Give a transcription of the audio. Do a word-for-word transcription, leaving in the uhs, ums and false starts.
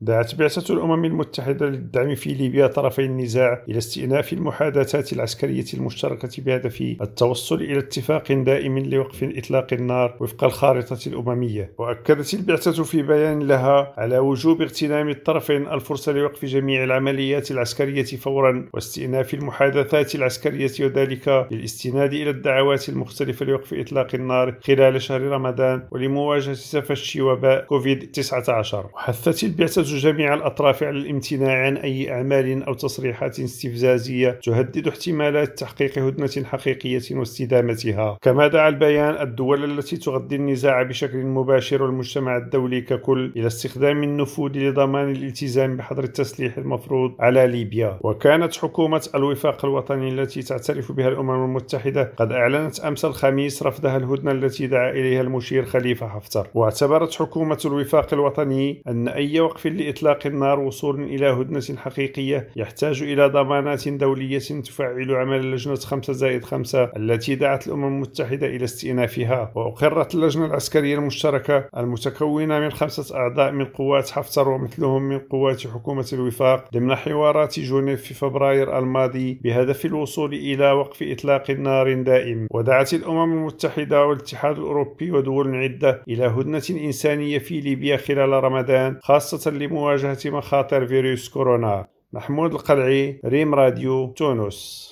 دعت بعثة الأمم المتحدة للدعم في ليبيا طرفي النزاع إلى استئناف المحادثات العسكرية المشتركة بهدف التوصل إلى اتفاق دائم لوقف إطلاق النار وفق الخارطة الأممية. وأكدت البعثة في بيان لها على وجوب اغتنام الطرفين الفرصة لوقف جميع العمليات العسكرية فورا واستئناف المحادثات العسكرية، وذلك بالاستناد إلى الدعوات المختلفة لوقف إطلاق النار خلال شهر رمضان ولمواجهة تفشي وباء كوفيد تسعة عشر. وحثت البعثة جميع الأطراف على الامتناع عن أي أعمال أو تصريحات استفزازية تهدد احتمالات تحقيق هدنة حقيقية واستدامتها. كما دعا البيان الدول التي تغذي النزاع بشكل مباشر والمجتمع الدولي ككل إلى استخدام النفوذ لضمان الالتزام بحظر التسليح المفروض على ليبيا. وكانت حكومة الوفاق الوطني التي تعترف بها الأمم المتحدة قد أعلنت أمس الخميس رفضها الهدنة التي دعا إليها المشير خليفة حفتر. واعتبرت حكومة الوفاق الوطني أن أي وقف لإطلاق النار وصول إلى هدنة حقيقية يحتاج إلى ضمانات دولية تفعل عمل اللجنة خمسة زائد خمسة التي دعت الأمم المتحدة إلى استئنافها. وأقرت اللجنة العسكرية المشتركة المتكونة من خمسة أعضاء من قوات حفتر ومثلهم من قوات حكومة الوفاق ضمن حوارات جنيف في فبراير الماضي بهدف الوصول إلى وقف إطلاق نار دائم. ودعت الأمم المتحدة والاتحاد الأوروبي ودول عدة إلى هدنة إنسانية في ليبيا خلال رمضان، خاصة لمواجهة مخاطر فيروس كورونا. محمود القلعي، ريم راديو، تونس.